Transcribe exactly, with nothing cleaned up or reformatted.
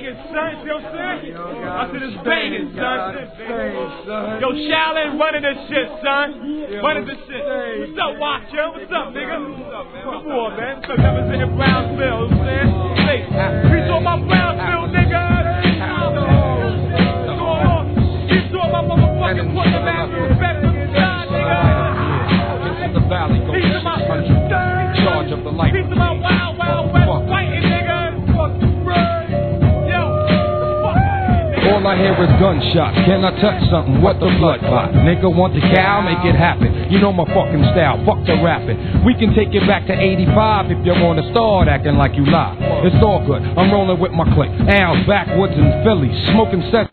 banging, son. You know what I'm saying? I said it's banging, son. Yo, Shaolin running this shit, son. Running this shit. What's up, Watcher? What's up, nigga? Come on, man. Cause I was in Brownsville, you know what I'm saying? Hey, peace on my Brownsville, nigga. Peace on my motherfucking Portland, respect from the side, nigga. The valley goes six hundred. Charge of the light. Peace of my wild, wild west fighting, nigga. Fuck the bread. Yo, fuck. All I hear is gunshots. Can I touch something? What the blood clot? Nigga want the cow? Make it happen. You know my fucking style. Fuck the rapping. We can take it back to eighty-five if you wanna start acting like you lie. It's all good. I'm rolling with my clique. Al's backwoods in Philly. Smoking set.